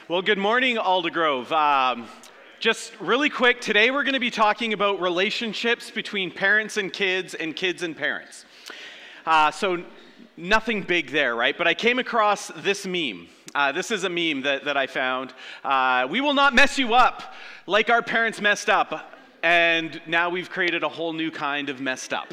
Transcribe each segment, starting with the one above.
Well, good morning, Aldergrove. Just really quick, today we're going to be talking about relationships between parents and kids and parents. So nothing big there, right? But I came across this meme. This is a meme that I found. We will not mess you up like our parents messed up. And now we've created a whole new kind of messed up.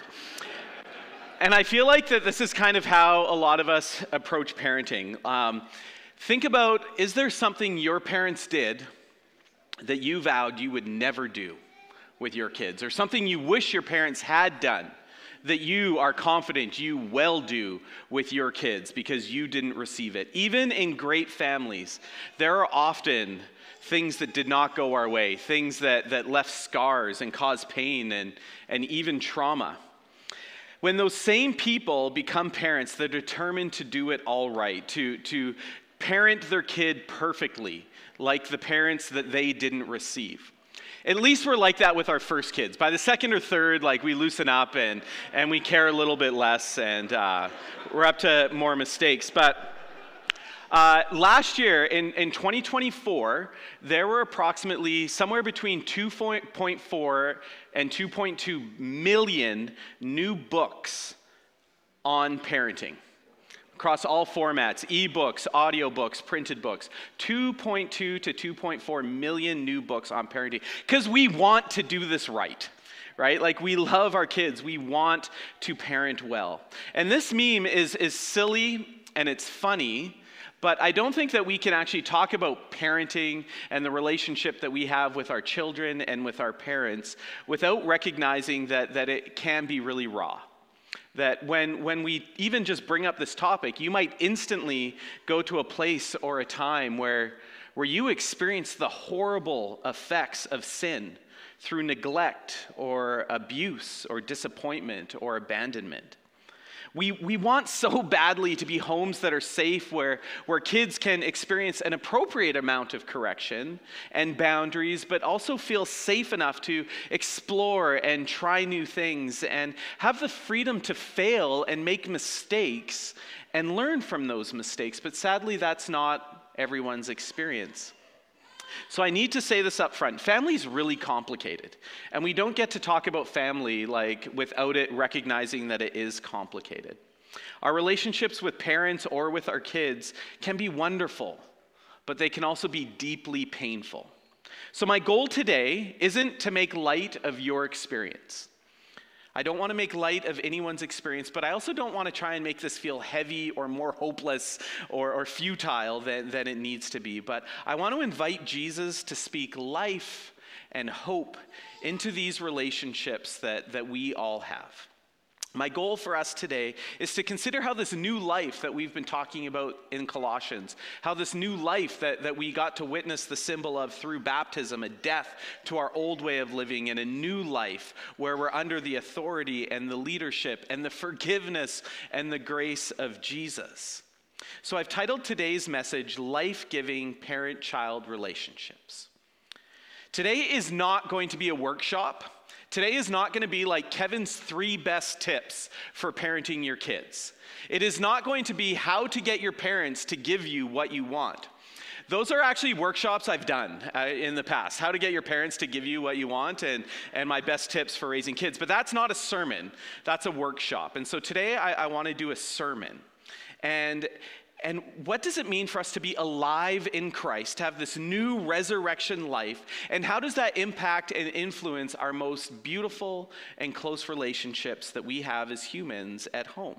And I feel like that this is kind of how a lot of us approach parenting. Think about, is there something your parents did that you vowed you would never do with your kids? Or something you wish your parents had done that you are confident you will do with your kids because you didn't receive it? Even in great families, there are often things that did not go our way, things that left scars and caused pain and even trauma. When those same people become parents, they're determined to do it all right, to parent their kid perfectly, like the parents that they didn't receive. At least we're like that with our first kids. By the second or third, we loosen up and we care a little bit less, and we're up to more mistakes. But last year, in 2024, there were approximately somewhere between 2.4 and 2.2 million new books on parenting across all formats: ebooks, audiobooks, printed books. 2.2 to 2.4 million new books on parenting, because we want to do this right? We love our kids. We want to parent well. And this meme is silly and it's funny, but I don't think that we can actually talk about parenting and the relationship that we have with our children and with our parents without recognizing that it can be really raw. That when we even just bring up this topic, you might instantly go to a place or a time where you experience the horrible effects of sin through neglect or abuse or disappointment or abandonment. We want so badly to be homes that are safe, where kids can experience an appropriate amount of correction and boundaries, but also feel safe enough to explore and try new things and have the freedom to fail and make mistakes and learn from those mistakes. But sadly, that's not everyone's experience. So I need to say this up front. Family is really complicated, and we don't get to talk about family without it recognizing that it is complicated. Our relationships with parents or with our kids can be wonderful, but they can also be deeply painful. So my goal today isn't to make light of your experience. I don't want to make light of anyone's experience, but I also don't want to try and make this feel heavy or more hopeless or futile than it needs to be. But I want to invite Jesus to speak life and hope into these relationships that we all have. My goal for us today is to consider how this new life that we've been talking about in Colossians, how this new life that we got to witness the symbol of through baptism, a death to our old way of living, and a new life where we're under the authority and the leadership and the forgiveness and the grace of Jesus. So I've titled today's message, Life-Giving Parent-Child Relationships. Today is not going to be a workshop. Today is not going to be like Kevin's 3 best tips for parenting your kids. It is not going to be how to get your parents to give you what you want. Those are actually workshops I've done in the past, how to get your parents to give you what you want and my best tips for raising kids. But that's not a sermon, that's a workshop. And so today I want to do a sermon. And what does it mean for us to be alive in Christ, to have this new resurrection life? And how does that impact and influence our most beautiful and close relationships that we have as humans at home?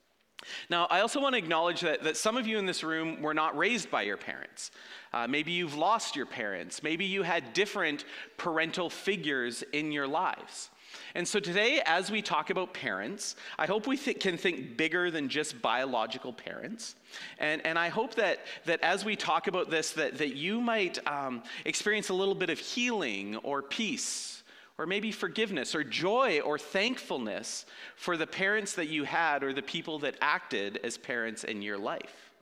Now, I also want to acknowledge that some of you in this room were not raised by your parents. Maybe you've lost your parents. Maybe you had different parental figures in your lives. And so today, as we talk about parents, I hope we can think bigger than just biological parents. And I hope that as we talk about this, that you might experience a little bit of healing or peace, or maybe forgiveness or joy or thankfulness for the parents that you had or the people that acted as parents in your life.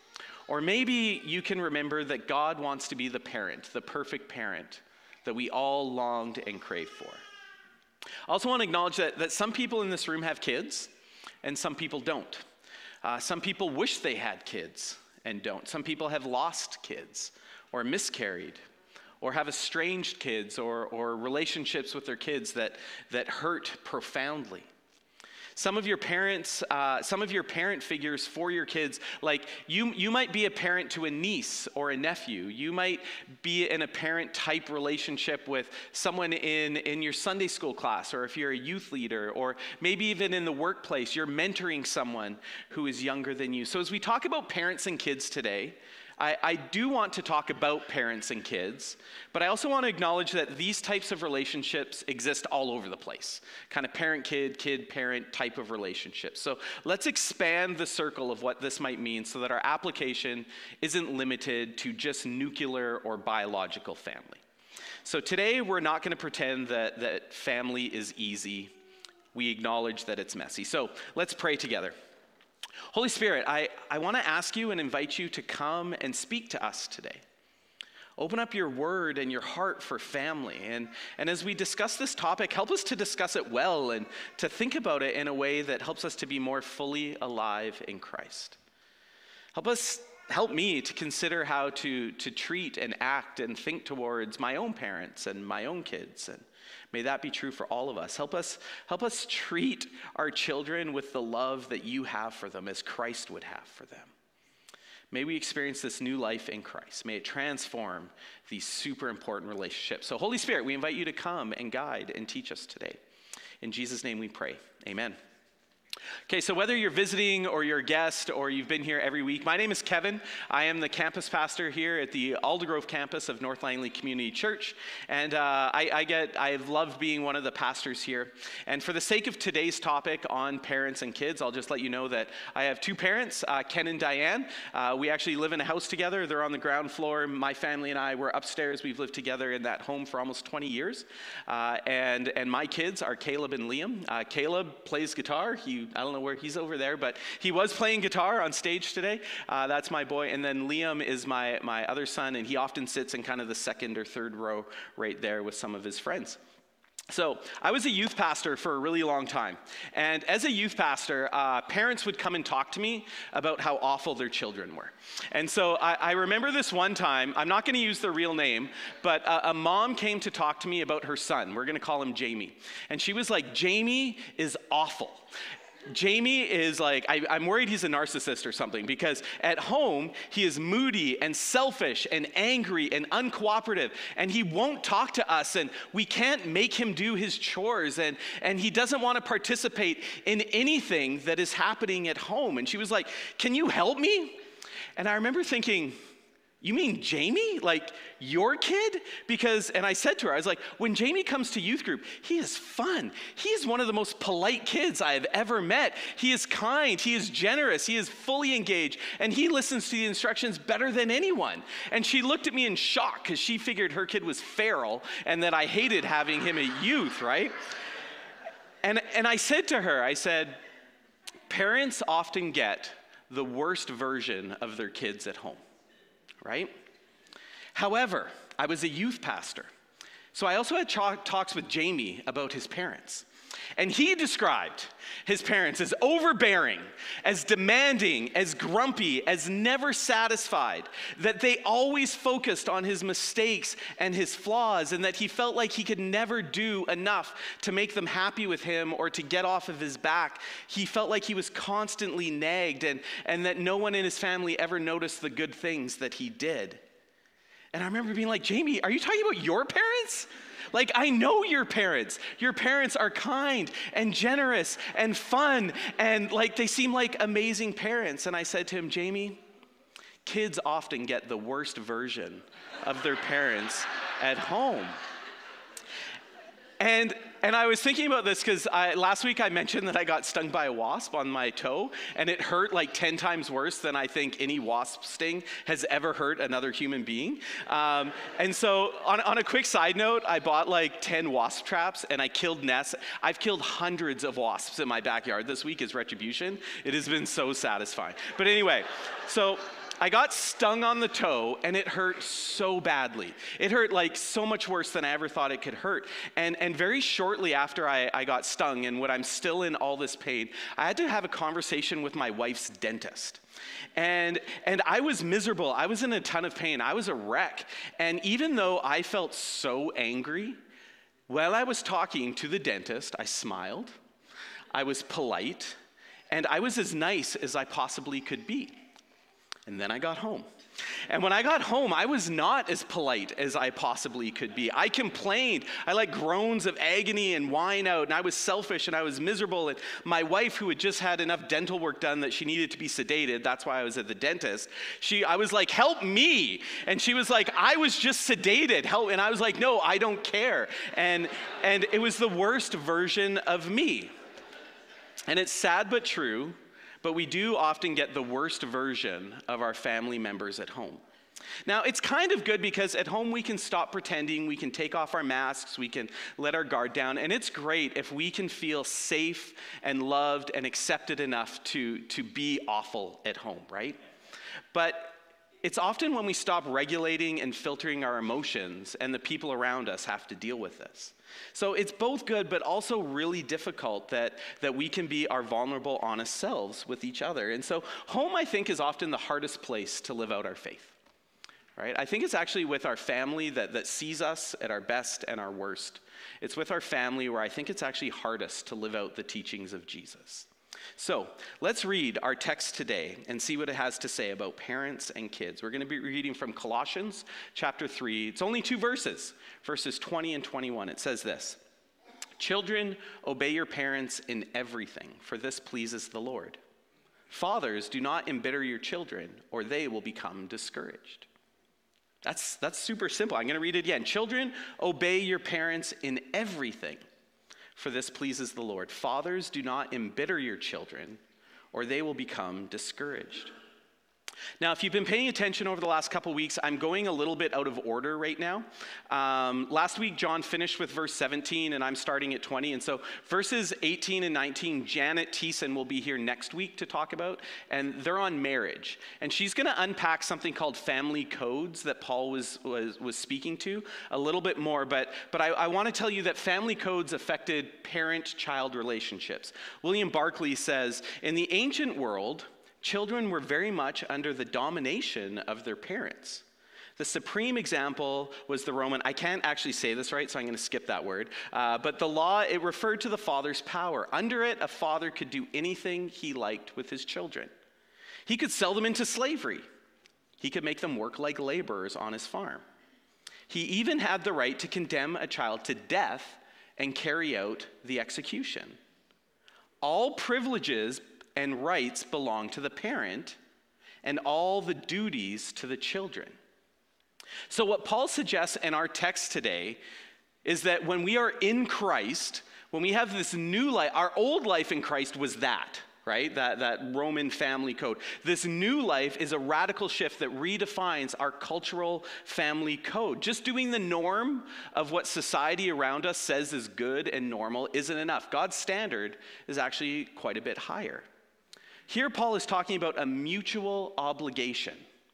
Or maybe you can remember that God wants to be the parent, the perfect parent that we all longed and craved for. I also want to acknowledge that some people in this room have kids and some people don't. Some people wish they had kids and don't. Some people have lost kids or miscarried, or have estranged kids, or relationships with their kids that hurt profoundly. Some of your parents, some of your parent figures for your kids, like you might be a parent to a niece or a nephew. You might be in a parent type relationship with someone in your Sunday school class, or if you're a youth leader, or maybe even in the workplace, you're mentoring someone who is younger than you. So as we talk about parents and kids today, I do want to talk about parents and kids, but I also want to acknowledge that these types of relationships exist all over the place. Kind of parent-kid, kid-parent type of relationships. So let's expand the circle of what this might mean so that our application isn't limited to just nuclear or biological family. So today we're not going to pretend that family is easy. We acknowledge that it's messy. So let's pray together. Holy Spirit, I want to ask you and invite you to come and speak to us today. Open up your word and your heart for family. And as we discuss this topic, help us to discuss it well and to think about it in a way that helps us to be more fully alive in Christ. Help me to consider how to treat and act and think towards my own parents and my own kids. And may that be true for all of us. Help us treat our children with the love that you have for them as Christ would have for them. May we experience this new life in Christ. May it transform these super important relationships. So Holy Spirit, we invite you to come and guide and teach us today. In Jesus' name we pray. Amen. Okay, so whether you're visiting or you're a guest or you've been here every week, my name is Kevin. I am the campus pastor here at the Aldergrove campus of North Langley Community Church, and I've loved being one of the pastors here. And for the sake of today's topic on parents and kids, I'll just let you know that I have two parents, Ken and Diane. We actually live in a house together. They're on the ground floor. My family and I were upstairs. We've lived together in that home for almost 20 years. And my kids are Caleb and Liam. Caleb plays guitar. I don't know where he's over there, but he was playing guitar on stage today. That's my boy. And then Liam is my other son, and he often sits in kind of the second or third row right there with some of his friends. So I was a youth pastor for a really long time. And as a youth pastor, parents would come and talk to me about how awful their children were. And so I remember this one time, I'm not going to use their real name, but a mom came to talk to me about her son. We're going to call him Jamie. And she was like, Jamie is awful. Jamie is like, I'm worried he's a narcissist or something, because at home, he is moody and selfish and angry and uncooperative, and he won't talk to us, and we can't make him do his chores, and he doesn't want to participate in anything that is happening at home. And she was like, can you help me? And I remember thinking, you mean Jamie? Like your kid? And I said to her, I was like, when Jamie comes to youth group, he is fun. He is one of the most polite kids I have ever met. He is kind, he is generous, he is fully engaged, and he listens to the instructions better than anyone. And she looked at me in shock because she figured her kid was feral and that I hated having him at youth, right? And I said to her, I said, parents often get the worst version of their kids at home. Right? However, I was a youth pastor. So I also had talks with Jamie about his parents. And he described his parents as overbearing, as demanding, as grumpy, as never satisfied, that they always focused on his mistakes and his flaws, and that he felt like he could never do enough to make them happy with him or to get off of his back. He felt like he was constantly nagged, and that no one in his family ever noticed the good things that he did. And I remember being like, Jamie, are you talking about your parents? Like, I know your parents. Your parents are kind and generous and fun, and like they seem like amazing parents. And I said to him, Jamie, kids often get the worst version of their parents at home. And I was thinking about this because last week I mentioned that I got stung by a wasp on my toe, and it hurt like 10 times worse than I think any wasp sting has ever hurt another human being. And so on a quick side note, I bought like 10 wasp traps and I killed nests. I've killed hundreds of wasps in my backyard. This week is retribution. It has been so satisfying. But anyway, so I got stung on the toe, and it hurt so badly. It hurt like so much worse than I ever thought it could hurt. And very shortly after I got stung, and when I'm still in all this pain, I had to have a conversation with my wife's dentist. And I was miserable. I was in a ton of pain. I was a wreck. And even though I felt so angry, while I was talking to the dentist, I smiled, I was polite, and I was as nice as I possibly could be. And then I got home. And when I got home, I was not as polite as I possibly could be. I complained. I let groans of agony and whine out, and I was selfish and I was miserable. And my wife, who had just had enough dental work done that she needed to be sedated, that's why I was at the dentist, I was like, help me. And she was like, I was just sedated. Help. And I was like, no, I don't care. And it was the worst version of me. And it's sad but true. But we do often get the worst version of our family members at home. Now, it's kind of good because at home we can stop pretending, we can take off our masks, we can let our guard down, and it's great if we can feel safe and loved and accepted enough to be awful at home, right? But it's often when we stop regulating and filtering our emotions and the people around us have to deal with this. So it's both good, but also really difficult that we can be our vulnerable, honest selves with each other. And so home, I think, is often the hardest place to live out our faith, right? I think it's actually with our family that sees us at our best and our worst. It's with our family where I think it's actually hardest to live out the teachings of Jesus. So let's read our text today and see what it has to say about parents and kids. We're going to be reading from Colossians chapter 3. It's only 2 verses, verses 20 and 21. It says this: "Children, obey your parents in everything, for this pleases the Lord. Fathers, do not embitter your children, or they will become discouraged." That's super simple. I'm going to read it again. "Children, obey your parents in everything, for this pleases the Lord. Fathers, do not embitter your children, or they will become discouraged." Now, if you've been paying attention over the last couple weeks, I'm going a little bit out of order right now. Last week, John finished with verse 17, and I'm starting at 20. And so verses 18 and 19, Janet Thiessen will be here next week to talk about, and they're on marriage. And she's going to unpack something called family codes that Paul was speaking to a little bit more. But I want to tell you that family codes affected parent-child relationships. William Barclay says, in the ancient world, children were very much under the domination of their parents. The supreme example was the Roman, I can't actually say this right, so I'm going to skip that word, but the law, it referred to the father's power. Under it, a father could do anything he liked with his children. He could sell them into slavery. He could make them work like laborers on his farm. He even had the right to condemn a child to death and carry out the execution. All privileges and rights belong to the parent, and all the duties to the children. So what Paul suggests in our text today is that when we are in Christ, when we have this new life, our old life in Christ was that, right? That Roman family code. This new life is a radical shift that redefines our cultural family code. Just doing the norm of what society around us says is good and normal isn't enough. God's standard is actually quite a bit higher. Here, Paul is talking about a mutual obligation.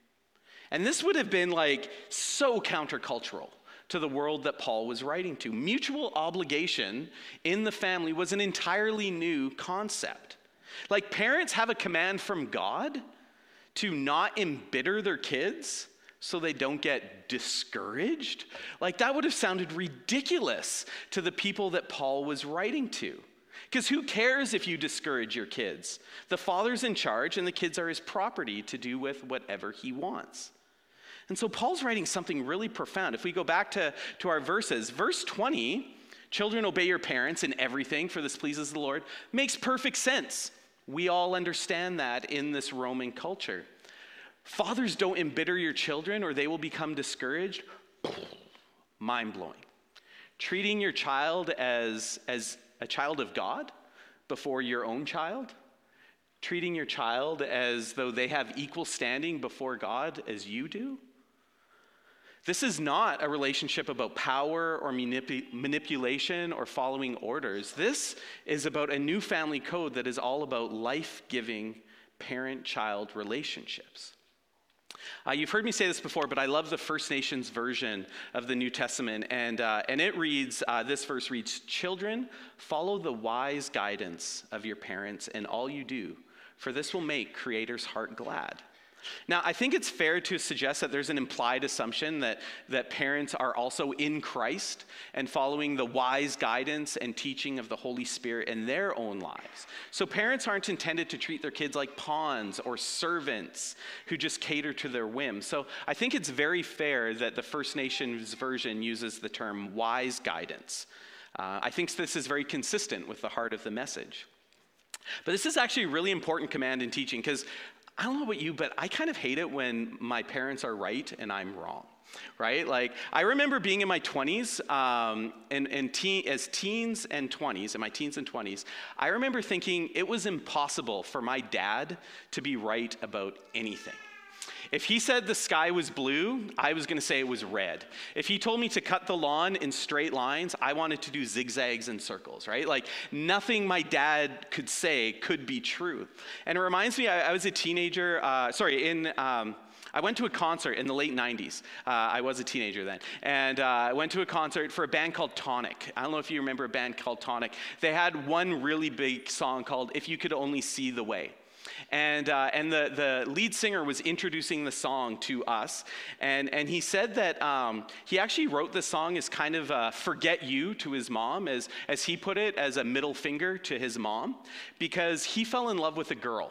And this would have been like so countercultural to the world that Paul was writing to. Mutual obligation in the family was an entirely new concept. Like, parents have a command from God to not embitter their kids so they don't get discouraged. Like, that would have sounded ridiculous to the people that Paul was writing to. Because who cares if you discourage your kids? The father's in charge, and the kids are his property to do with whatever he wants. And so Paul's writing something really profound. If we go back to our verses, verse 20, "Children, obey your parents in everything, for this pleases the Lord," makes perfect sense. We all understand that in this Roman culture. "Fathers, don't embitter your children, or they will become discouraged." Mind-blowing. Treating your child as a child of God before your own child, treating your child as though they have equal standing before God as you do. This is not a relationship about power or manipulation or following orders. This is about a new family code that is all about life-giving parent-child relationships. You've heard me say this before, but I love the First Nations version of the New Testament, and it reads, this verse reads, "Children, follow the wise guidance of your parents in all you do, for this will make Creator's heart glad." Now, I think it's fair to suggest that there's an implied assumption that parents are also in Christ and following the wise guidance and teaching of the Holy Spirit in their own lives. So parents aren't intended to treat their kids like pawns or servants who just cater to their whims. So I think it's very fair that the First Nations version uses the term wise guidance. I think this is very consistent with the heart of the message. But this is actually a really important command in teaching, because I don't know about you, but I kind of hate it when my parents are right and I'm wrong, right? Like, I remember being in my 20s, as teens and 20s, in my teens and 20s, I remember thinking it was impossible for my dad to be right about anything. If he said the sky was blue, I was going to say it was red. If he told me to cut the lawn in straight lines, I wanted to do zigzags and circles, right? Like, nothing my dad could say could be true. And it reminds me, I was a teenager, I went to a concert in the late 90s. I was a teenager then. And I went to a concert for a band called Tonic. I don't know if you remember a band called Tonic. They had one really big song called "If You Could Only See the Way." And the lead singer was introducing the song to us, and he said that he actually wrote the song as kind of "forget you" to his mom, as he put it, as a middle finger to his mom, because he fell in love with a girl,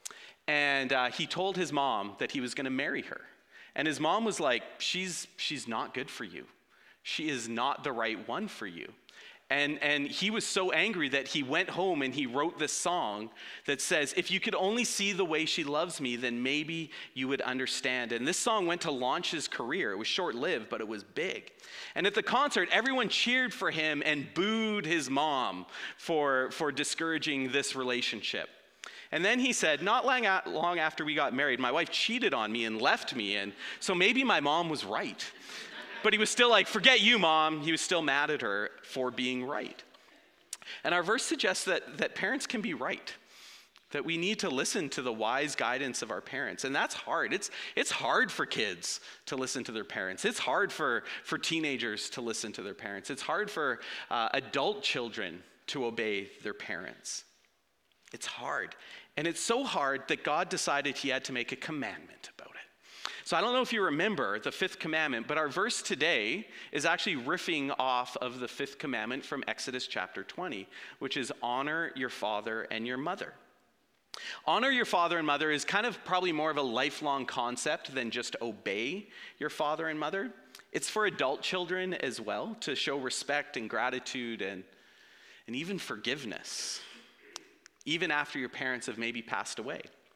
and he told his mom that he was going to marry her, and his mom was like, she's not good for you. She is not the right one for you. And he was so angry that he went home and he wrote this song that says, "If you could only see the way she loves me, then maybe you would understand." And this song went to launch his career. It was short-lived, but it was big. And at the concert, everyone cheered for him and booed his mom for discouraging this relationship. And then he said, not long after we got married, my wife cheated on me and left me, and so maybe my mom was right. But he was still like, "Forget you, Mom." He was still mad at her for being right. And our verse suggests that parents can be right, that we need to listen to the wise guidance of our parents. And that's hard. It's hard for kids to listen to their parents. It's hard for teenagers to listen to their parents. It's hard for adult children to obey their parents. It's hard. And it's so hard that God decided he had to make a commandment about it. So I don't know if you remember the fifth commandment, but our verse today is actually riffing off of the fifth commandment from Exodus chapter 20, which is honor your father and your mother. Honor your father and mother is kind of probably more of a lifelong concept than just obey your father and mother. It's for adult children as well, to show respect and gratitude and even forgiveness, even after your parents have maybe passed away.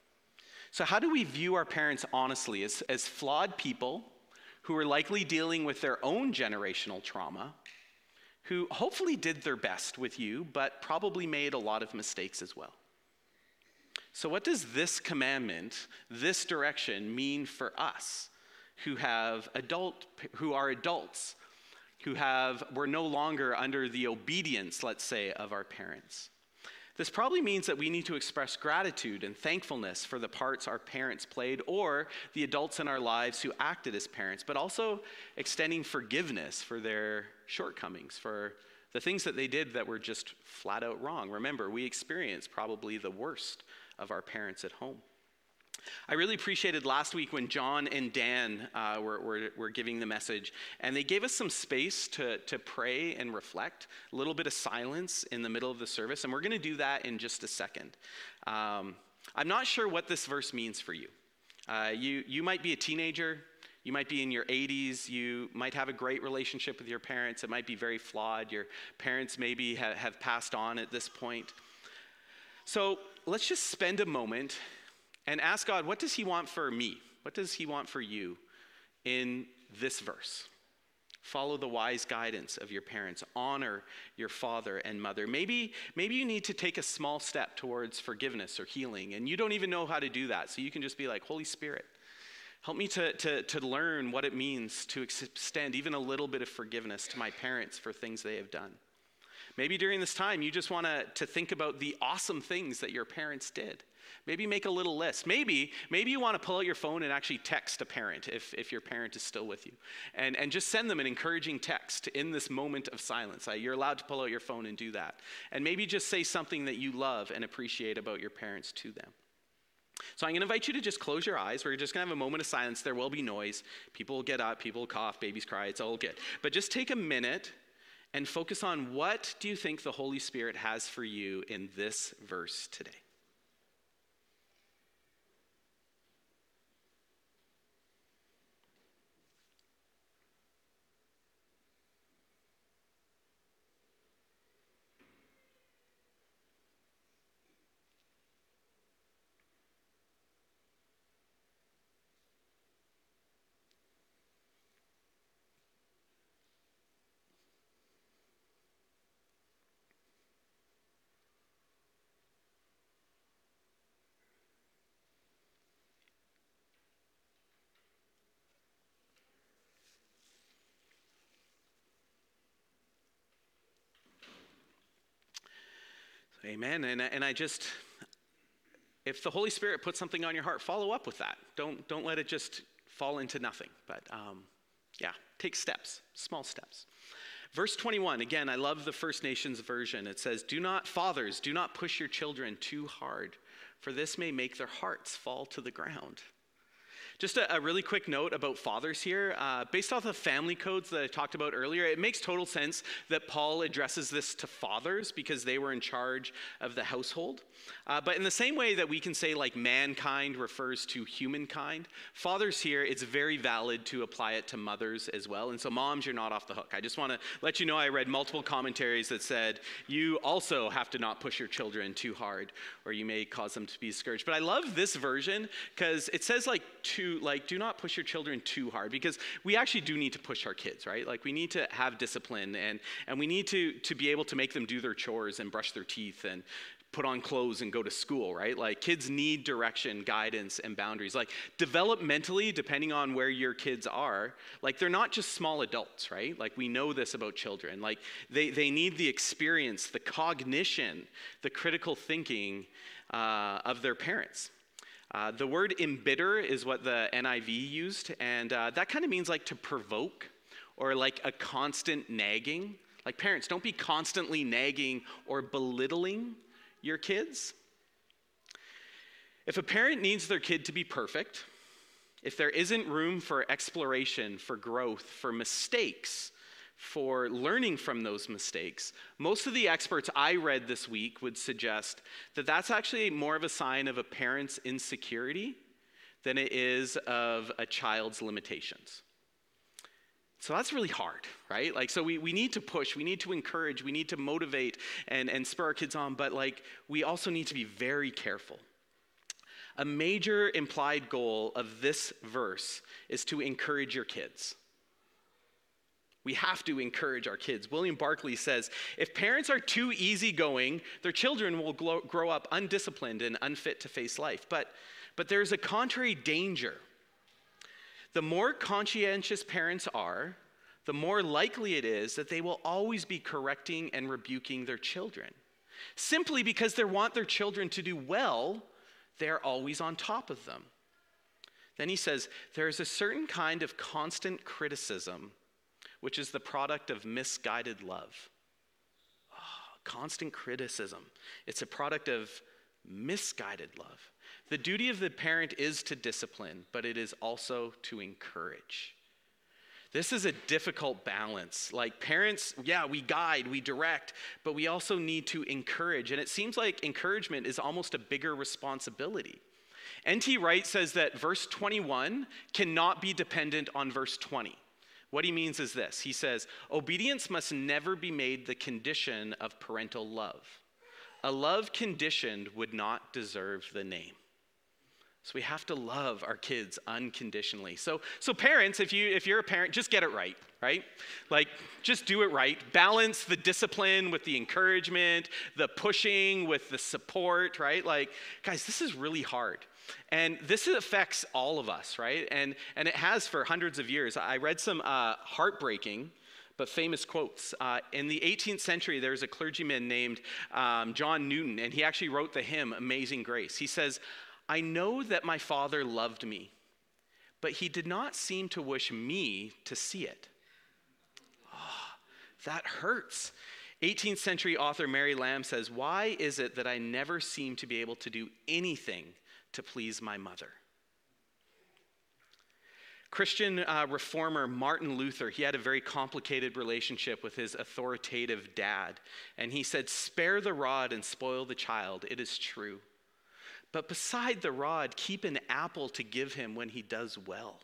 So how do we view our parents honestly, as flawed people who are likely dealing with their own generational trauma, who hopefully did their best with you, but probably made a lot of mistakes as well? So what does this commandment, this direction, mean for us who are adults, we're no longer under the obedience, let's say, of our parents? This probably means that we need to express gratitude and thankfulness for the parts our parents played, or the adults in our lives who acted as parents, but also extending forgiveness for their shortcomings, for the things that they did that were just flat out wrong. Remember, we experienced probably the worst of our parents at home. I really appreciated last week when John and Dan were giving the message, and they gave us some space to pray and reflect, a little bit of silence in the middle of the service, and we're going to do that in just a second. I'm not sure what this verse means for you. You might be a teenager, you might be in your 80s, you might have a great relationship with your parents, it might be very flawed, your parents maybe have passed on at this point. So let's just spend a moment and ask God, what does he want for me? What does he want for you in this verse? Follow the wise guidance of your parents. Honor your father and mother. Maybe you need to take a small step towards forgiveness or healing, and you don't even know how to do that. So you can just be like, Holy Spirit, help me to learn what it means to extend even a little bit of forgiveness to my parents for things they have done. Maybe during this time, you just want to think about the awesome things that your parents did. Maybe make a little list. Maybe you want to pull out your phone and actually text a parent if your parent is still with you. And just send them an encouraging text in this moment of silence. You're allowed to pull out your phone and do that. And maybe just say something that you love and appreciate about your parents to them. So I'm going to invite you to just close your eyes. We're just going to have a moment of silence. There will be noise. People will get up, people will cough, babies cry. It's all good. But just take a minute and focus on what do you think the Holy Spirit has for you in this verse today. Amen. And I just, if the Holy Spirit puts something on your heart, follow up with that. Don't let it just fall into nothing. But take steps, small steps. Verse 21, again, I love the First Nations version. It says, fathers, do not push your children too hard, for this may make their hearts fall to the ground. Just a really quick note about fathers here. Based off the family codes that I talked about earlier, it makes total sense that Paul addresses this to fathers because they were in charge of the household. But in the same way that we can say like mankind refers to humankind, fathers here, it's very valid to apply it to mothers as well. And so moms, you're not off the hook. I just want to let you know I read multiple commentaries that said you also have to not push your children too hard or you may cause them to be discouraged. But I love this version because it says do not push your children too hard, because we actually do need to push our kids, right? Like we need to have discipline and we need to be able to make them do their chores and brush their teeth and put on clothes and go to school, right? Like kids need direction, guidance, and boundaries. Like developmentally, depending on where your kids are, like they're not just small adults, right? Like we know this about children. Like they need the experience, the cognition, the critical thinking of their parents. The word embitter is what the NIV used, and that kind of means like to provoke or like a constant nagging. Like parents, don't be constantly nagging or belittling your kids. If a parent needs their kid to be perfect, if there isn't room for exploration, for growth, for mistakes, for learning from those mistakes, most of the experts I read this week would suggest that that's actually more of a sign of a parent's insecurity than it is of a child's limitations. So that's really hard, right? Like, so we need to push, we need to encourage, we need to motivate and spur our kids on, but like, we also need to be very careful. A major implied goal of this verse is to encourage your kids. We have to encourage our kids. William Barclay says, if parents are too easygoing, their children will grow up undisciplined and unfit to face life. But there's a contrary danger. The more conscientious parents are, the more likely it is that they will always be correcting and rebuking their children. Simply because they want their children to do well, they're always on top of them. Then he says, there is a certain kind of constant criticism which is the product of misguided love. Constant criticism. It's a product of misguided love. The duty of the parent is to discipline, but it is also to encourage. This is a difficult balance. Like parents, we guide, we direct, but we also need to encourage. And it seems like encouragement is almost a bigger responsibility. N.T. Wright says that verse 21 cannot be dependent on verse 20. What he means is this. He says, obedience must never be made the condition of parental love. A love conditioned would not deserve the name. So we have to love our kids unconditionally. So parents, if you're a parent, just get it right? Like, just do it right. Balance the discipline with the encouragement, the pushing with the support, right? Like, guys, this is really hard. And this affects all of us, right? And it has for hundreds of years. I read some heartbreaking but famous quotes. In the 18th century, there's a clergyman named John Newton, and he actually wrote the hymn, Amazing Grace. He says, "I know that my Father loved me, but he did not seem to wish me to see it." Oh, that hurts. 18th century author Mary Lamb says, "Why is it that I never seem to be able to do anything to please my mother?" Christian reformer Martin Luther, he had a very complicated relationship with his authoritative dad. And he said, "Spare the rod and spoil the child, it is true. But beside the rod, keep an apple to give him when he does well."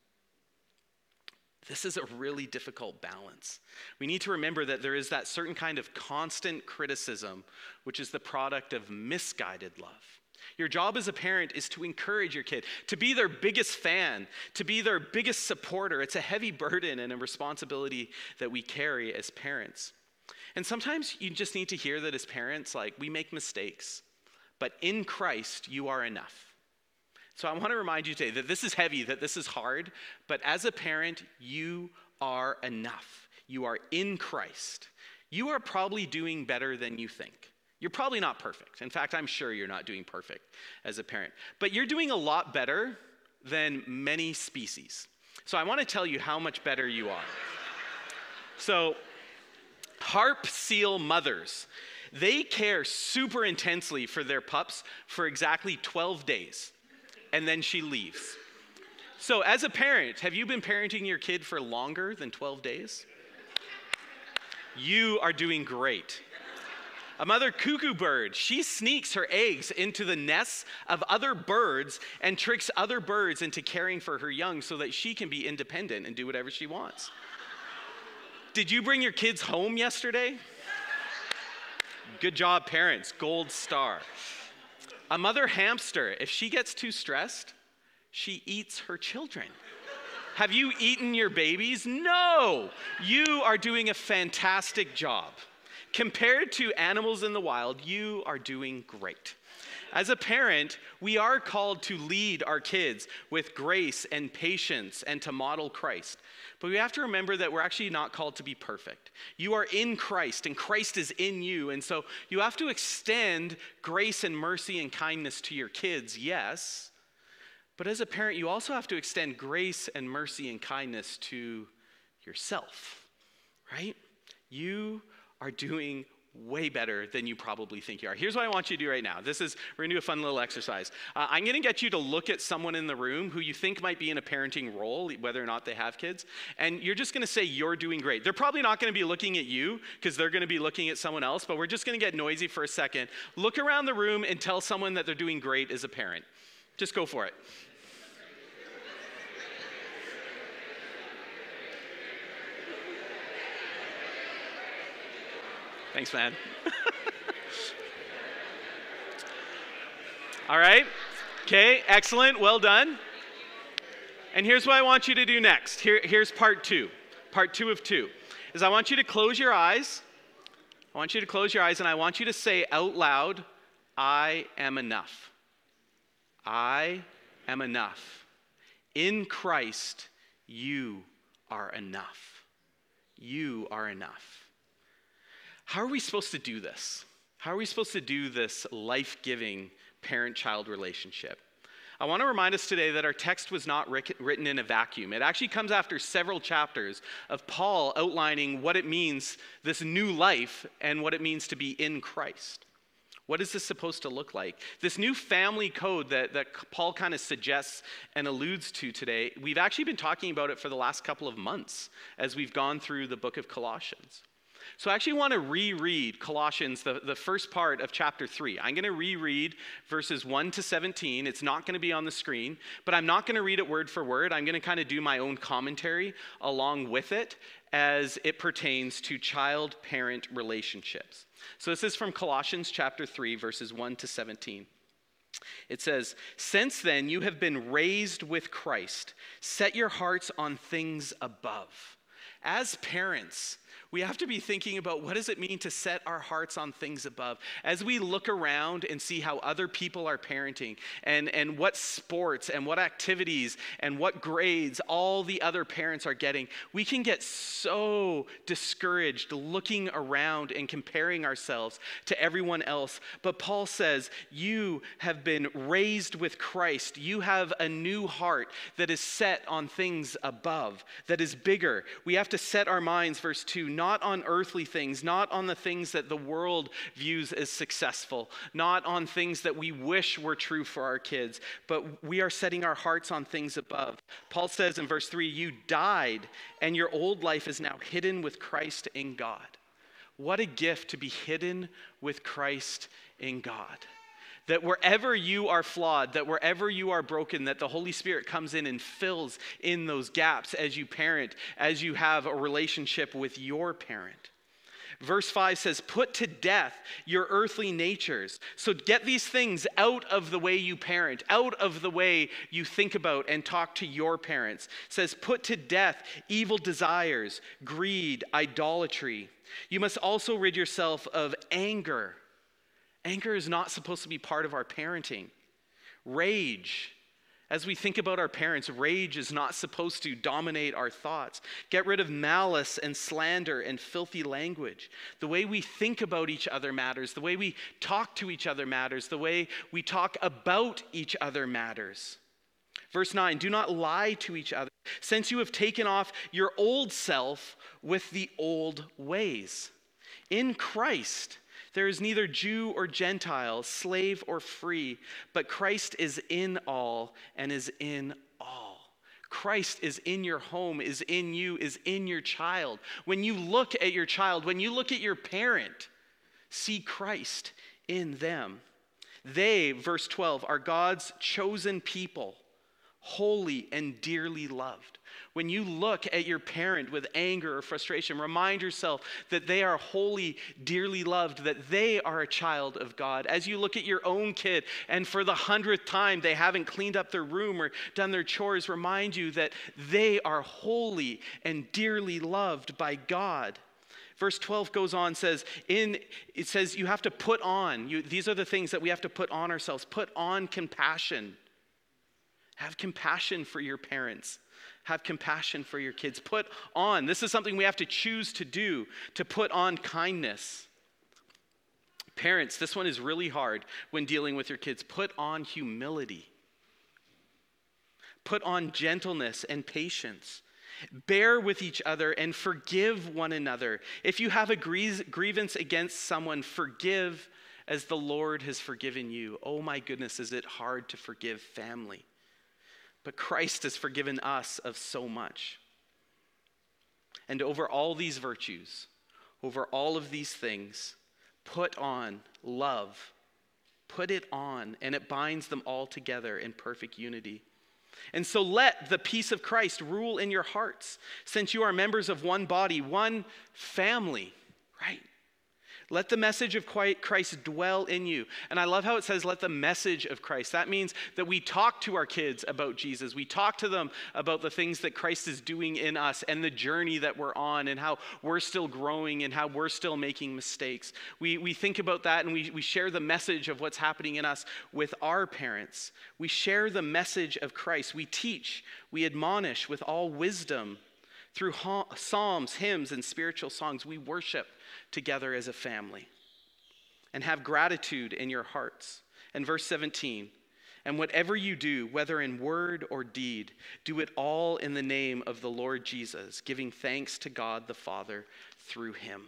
This is a really difficult balance. We need to remember that there is that certain kind of constant criticism, which is the product of misguided love. Your job as a parent is to encourage your kid, to be their biggest fan, to be their biggest supporter. It's a heavy burden and a responsibility that we carry as parents. And sometimes you just need to hear that as parents, like, we make mistakes, but in Christ, you are enough. So I want to remind you today that this is heavy, that this is hard, but as a parent, you are enough. You are in Christ. You are probably doing better than you think. You're probably not perfect. In fact, I'm sure you're not doing perfect as a parent. But you're doing a lot better than many species. So I want to tell you how much better you are. So harp seal mothers, they care super intensely for their pups for exactly 12 days. And then she leaves. So as a parent, have you been parenting your kid for longer than 12 days? You are doing great. A mother cuckoo bird, she sneaks her eggs into the nests of other birds and tricks other birds into caring for her young so that she can be independent and do whatever she wants. Did you bring your kids home yesterday? Good job, parents. Gold star. A mother hamster, if she gets too stressed, she eats her children. Have you eaten your babies? No. You are doing a fantastic job. Compared to animals in the wild, you are doing great. As a parent, we are called to lead our kids with grace and patience and to model Christ. But we have to remember that we're actually not called to be perfect. You are in Christ, and Christ is in you. And so you have to extend grace and mercy and kindness to your kids, yes. But as a parent, you also have to extend grace and mercy and kindness to yourself, right? You are doing way better than you probably think you are. Here's what I want you to do right now. We're gonna do a fun little exercise. I'm gonna get you to look at someone in the room who you think might be in a parenting role, whether or not they have kids, and you're just gonna say, "You're doing great." They're probably not gonna be looking at you because they're gonna be looking at someone else, but we're just gonna get noisy for a second. Look around the room and tell someone that they're doing great as a parent. Just go for it. Thanks, man. All right. Okay, excellent. Well done. And here's what I want you to do next. Here's part two. Part two of two is I want you to close your eyes. I want you to close your eyes, and I want you to say out loud, "I am enough. I am enough. In Christ, you are enough. You are enough." How are we supposed to do this? How are we supposed to do this life-giving parent-child relationship? I want to remind us today that our text was not written in a vacuum. It actually comes after several chapters of Paul outlining what it means, this new life, and what it means to be in Christ. What is this supposed to look like? This new family code that Paul kind of suggests and alludes to today, we've actually been talking about it for the last couple of months as we've gone through the book of Colossians. So I actually want to reread Colossians, the first part of chapter 3. I'm going to reread verses 1 to 17. It's not going to be on the screen, but I'm not going to read it word for word. I'm going to kind of do my own commentary along with it as it pertains to child-parent relationships. So this is from Colossians chapter 3, verses 1 to 17. It says, "Since then you have been raised with Christ. Set your hearts on things above, As parents, we have to be thinking about what does it mean to set our hearts on things above. As we look around and see how other people are parenting and what sports and what activities and what grades all the other parents are getting, we can get so discouraged looking around and comparing ourselves to everyone else. But Paul says, you have been raised with Christ. You have a new heart that is set on things above, that is bigger. We have to set our minds, verse 2, not on earthly things, not on the things that the world views as successful, not on things that we wish were true for our kids, but we are setting our hearts on things above. Paul says in verse 3, you died and your old life is now hidden with Christ in God. What a gift to be hidden with Christ in God. That wherever you are flawed, that wherever you are broken, that the Holy Spirit comes in and fills in those gaps as you parent, as you have a relationship with your parent. Verse 5 says, put to death your earthly natures. So get these things out of the way you parent, out of the way you think about and talk to your parents. It says, put to death evil desires, greed, idolatry. You must also rid yourself of anger. Anger is not supposed to be part of our parenting. Rage. As we think about our parents, rage is not supposed to dominate our thoughts. Get rid of malice and slander and filthy language. The way we think about each other matters. The way we talk to each other matters. The way we talk about each other matters. Verse 9, do not lie to each other, since you have taken off your old self with the old ways. In Christ, there is neither Jew or Gentile, slave or free, but Christ is in all and is in all. Christ is in your home, is in you, is in your child. When you look at your child, when you look at your parent, see Christ in them. They, verse 12, are God's chosen people, holy and dearly loved. When you look at your parent with anger or frustration, remind yourself that they are holy, dearly loved, that they are a child of God. As you look at your own kid and for the 100th time they haven't cleaned up their room or done their chores, remind you that they are holy and dearly loved by God. Verse 12 goes on, it says you have to put on, these are the things that we have to put on ourselves. Put on compassion. Have compassion for your parents. Have compassion for your kids. Put on, this is something we have to choose to do, to put on kindness. Parents, this one is really hard when dealing with your kids. Put on humility. Put on gentleness and patience. Bear with each other and forgive one another. If you have a grievance against someone, forgive as the Lord has forgiven you. Oh my goodness, is it hard to forgive family? But Christ has forgiven us of so much. And over all these virtues, over all of these things, put on love. Put it on, and it binds them all together in perfect unity. And so let the peace of Christ rule in your hearts, since you are members of one body, one family, right? Let the message of Christ dwell in you. And I love how it says, let the message of Christ. That means that we talk to our kids about Jesus. We talk to them about the things that Christ is doing in us and the journey that we're on and how we're still growing and how we're still making mistakes. We think about that and we share the message of what's happening in us with our parents. We share the message of Christ. We teach, we admonish with all wisdom. Through psalms, hymns, and spiritual songs, we worship together as a family and have gratitude in your hearts. And verse 17, and whatever you do, whether in word or deed, do it all in the name of the Lord Jesus, giving thanks to God the Father through him.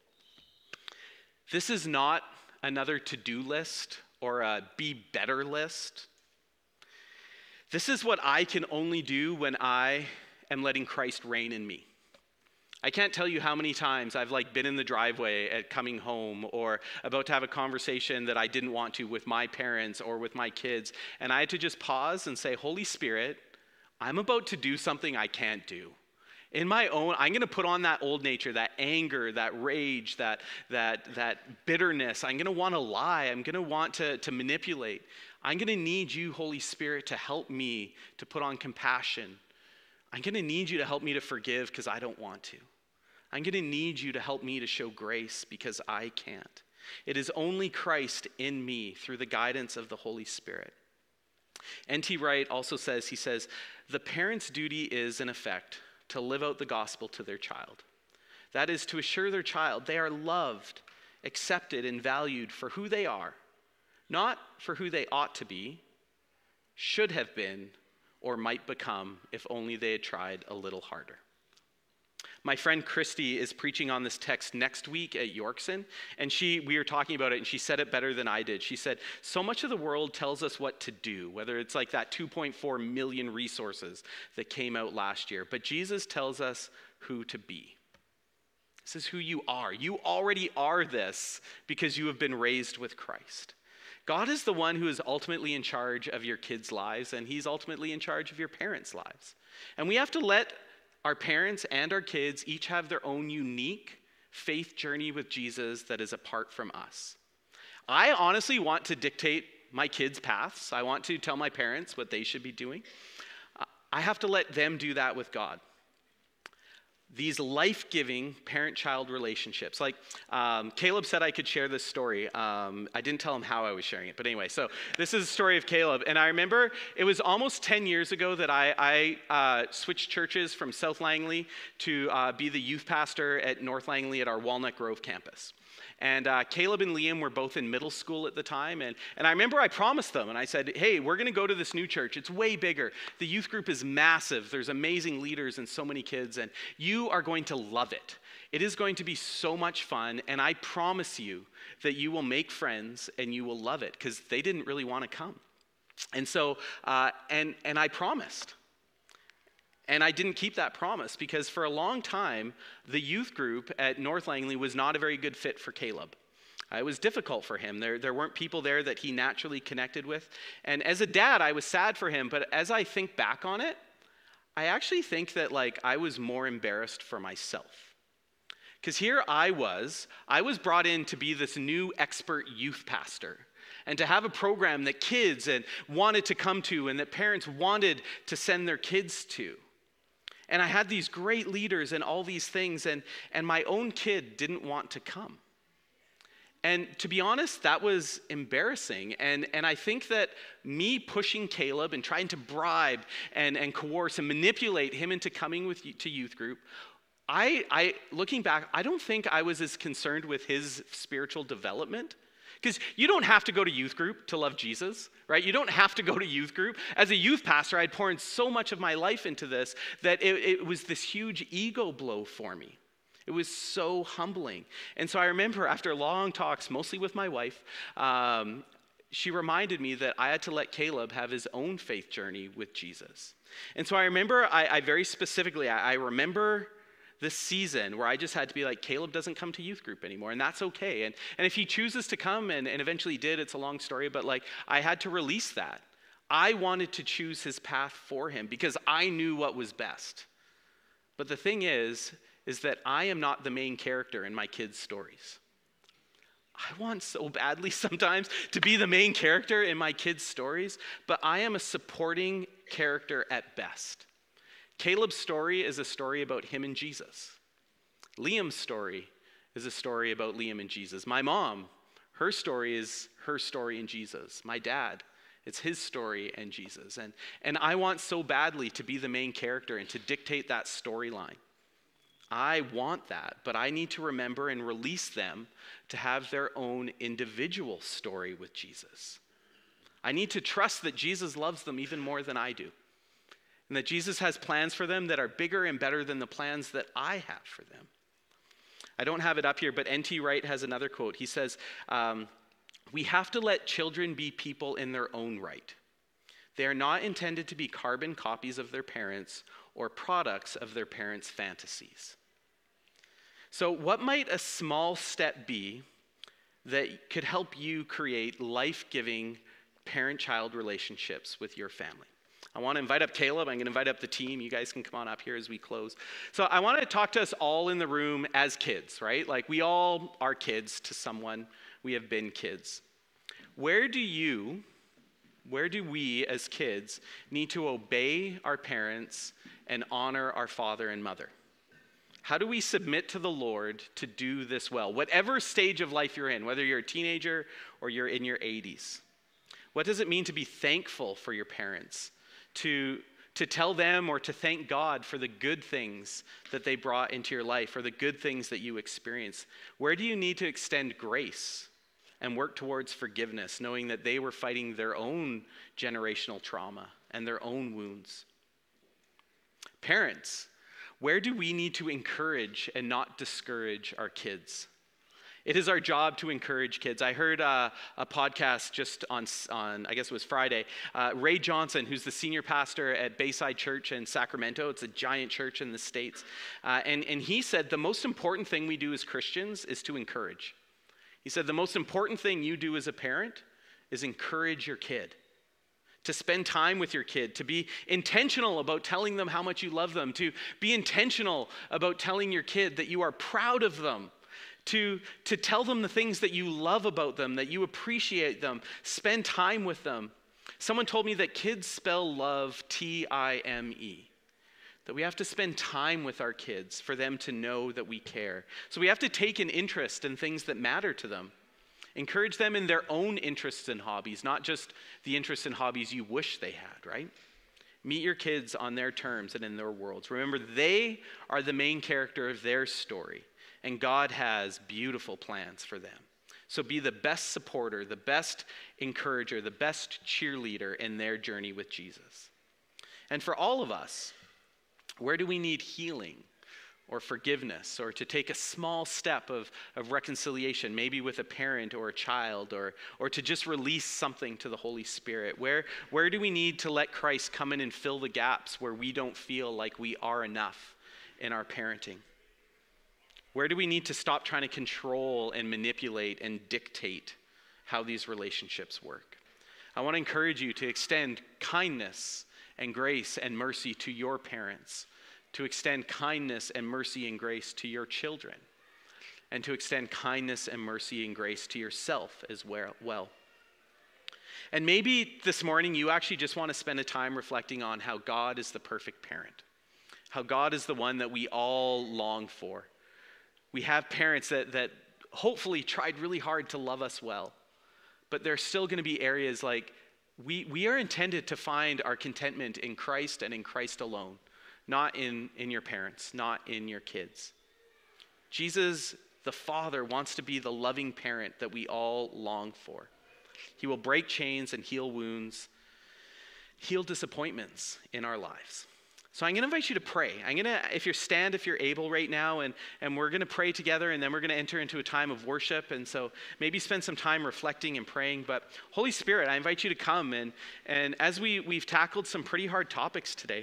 This is not another to-do list or a be better list. This is what I can only do when I am letting Christ reign in me. I can't tell you how many times I've been in the driveway at coming home or about to have a conversation that I didn't want to with my parents or with my kids, and I had to just pause and say, Holy Spirit, I'm about to do something I can't do. In my own, I'm going to put on that old nature, that anger, that rage, that bitterness. I'm going to want to lie. I'm going to want to manipulate. I'm going to need you, Holy Spirit, to help me to put on compassion I'm going to need you to help me to forgive because I don't want to. I'm going to need you to help me to show grace because I can't. It is only Christ in me through the guidance of the Holy Spirit. N.T. Wright also says, the parent's duty is, in effect, to live out the gospel to their child. That is, to assure their child they are loved, accepted, and valued for who they are, not for who they ought to be, should have been, or might become if only they had tried a little harder. My friend Christy is preaching on this text next week at Yorkson, and we were talking about it, and she said it better than I did. She said, so much of the world tells us what to do, whether it's like that 2.4 million resources that came out last year, but Jesus tells us who to be. This is who you are. You already are this because you have been raised with Christ. God is the one who is ultimately in charge of your kids' lives, and he's ultimately in charge of your parents' lives. And we have to let our parents and our kids each have their own unique faith journey with Jesus that is apart from us. I honestly want to dictate my kids' paths. I want to tell my parents what they should be doing. I have to let them do that with God. These life-giving parent-child relationships. Like Caleb said I could share this story. I didn't tell him how I was sharing it. But anyway, so this is the story of Caleb. And I remember it was almost 10 years ago that I switched churches from South Langley to be the youth pastor at North Langley at our Walnut Grove campus. And Caleb and Liam were both in middle school at the time. And I remember I promised them, and I said, hey, we're going to go to this new church. It's way bigger. The youth group is massive. There's amazing leaders and so many kids, and you are going to love it. It is going to be so much fun, and I promise you that you will make friends and you will love it, because they didn't really want to come. And so, and I promised. And I didn't keep that promise because for a long time, the youth group at North Langley was not a very good fit for Caleb. It was difficult for him. There weren't people there that he naturally connected with. And as a dad, I was sad for him. But as I think back on it, I actually think that I was more embarrassed for myself. Because here I was brought in to be this new expert youth pastor. And to have a program that kids wanted to come to and that parents wanted to send their kids to. And I had these great leaders and all these things, and my own kid didn't want to come. And to be honest, that was embarrassing. And I think that me pushing Caleb and trying to bribe and coerce and manipulate him into coming to youth group, I looking back, I don't think I was as concerned with his spiritual development. Because you don't have to go to youth group to love Jesus, right? You don't have to go to youth group. As a youth pastor, I'd poured so much of my life into this that it was this huge ego blow for me. It was so humbling. And so I remember after long talks, mostly with my wife, she reminded me that I had to let Caleb have his own faith journey with Jesus. And so I remember, I very specifically, I remember this season where I just had to be like, Caleb doesn't come to youth group anymore, and that's okay. And if he chooses to come, and eventually did, it's a long story, but I had to release that. I wanted to choose his path for him because I knew what was best. But the thing is that I am not the main character in my kids' stories. I want so badly sometimes to be the main character in my kids' stories, but I am a supporting character at best. Caleb's story is a story about him and Jesus. Liam's story is a story about Liam and Jesus. My mom, her story is her story in Jesus. My dad, it's his story and Jesus. And I want so badly to be the main character and to dictate that storyline. I want that, but I need to remember and release them to have their own individual story with Jesus. I need to trust that Jesus loves them even more than I do. And that Jesus has plans for them that are bigger and better than the plans that I have for them. I don't have it up here, but N.T. Wright has another quote. He says, we have to let children be people in their own right. They are not intended to be carbon copies of their parents or products of their parents' fantasies. So what might a small step be that could help you create life-giving parent-child relationships with your family? I want to invite up Caleb. I'm going to invite up the team. You guys can come on up here as we close. So I want to talk to us all in the room as kids, right? We all are kids to someone. We have been kids. Where do you Where do we as kids need to obey our parents and honor our father and mother? How do we submit to the Lord to do this well? Whatever stage of life you're in, whether you're a teenager or you're in your 80s. What does it mean to be thankful for your parents? To tell them or to thank God for the good things that they brought into your life or the good things that you experienced? Where do you need to extend grace and work towards forgiveness, knowing that they were fighting their own generational trauma and their own wounds? Parents, where do we need to encourage and not discourage our kids? It is our job to encourage kids. I heard a podcast just on I guess it was Friday. Ray Johnson, who's the senior pastor at Bayside Church in Sacramento. It's a giant church in the States. And he said the most important thing we do as Christians is to encourage. He said the most important thing you do as a parent is encourage your kid. To spend time with your kid, to be intentional about telling them how much you love them, to be intentional about telling your kid that you are proud of them, to tell them the things that you love about them, that you appreciate them, spend time with them. Someone told me that kids spell love T-I-M-E, that we have to spend time with our kids for them to know that we care. So we have to take an interest in things that matter to them. Encourage them in their own interests and hobbies, not just the interests and hobbies you wish they had, right? Meet your kids on their terms and in their worlds. Remember, they are the main character of their story, and God has beautiful plans for them. So be the best supporter, the best encourager, the best cheerleader in their journey with Jesus. And for all of us, where do we need healing or forgiveness, or to take a small step of reconciliation, maybe with a parent or a child, or to just release something to the Holy Spirit? Where do we need to let Christ come in and fill the gaps where we don't feel like we are enough in our parenting? Where do we need to stop trying to control and manipulate and dictate how these relationships work? I want to encourage you to extend kindness and grace and mercy to your parents, to extend kindness and mercy and grace to your children, and to extend kindness and mercy and grace to yourself as well. And maybe this morning you actually just want to spend a time reflecting on how God is the perfect parent, how God is the one that we all long for. We have parents that hopefully tried really hard to love us well, but there's still going to be areas like we are intended to find our contentment in Christ and in Christ alone. Not in your parents, not in your kids. Jesus, the Father, wants to be the loving parent that we all long for. He will break chains and heal wounds, heal disappointments in our lives. So I'm going to invite you to pray. If you're able right now, and we're going to pray together, and then we're going to enter into a time of worship. And so maybe spend some time reflecting and praying. But Holy Spirit, I invite you to come. And as we've tackled some pretty hard topics today,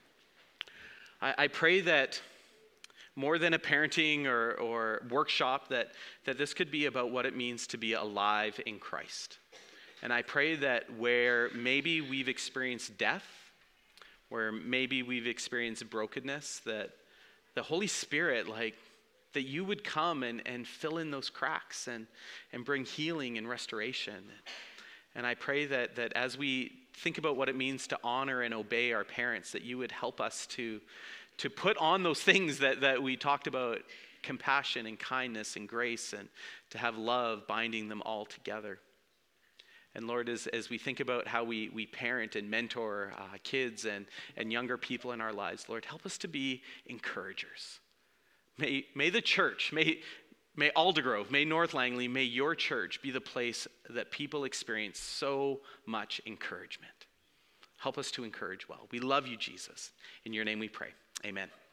I pray that more than a parenting or workshop, that this could be about what it means to be alive in Christ. And I pray that where maybe we've experienced death, where maybe we've experienced brokenness, that the Holy Spirit, that you would come and fill in those cracks and bring healing and restoration. And I pray that as we think about what it means to honor and obey our parents, that you would help us to put on those things that we talked about, compassion and kindness and grace, and to have love binding them all together. And Lord, as we think about how we parent and mentor kids and younger people in our lives, Lord, help us to be encouragers. May the church, may Aldergrove, may North Langley, may your church be the place that people experience so much encouragement. Help us to encourage well. We love you, Jesus. In your name we pray. Amen.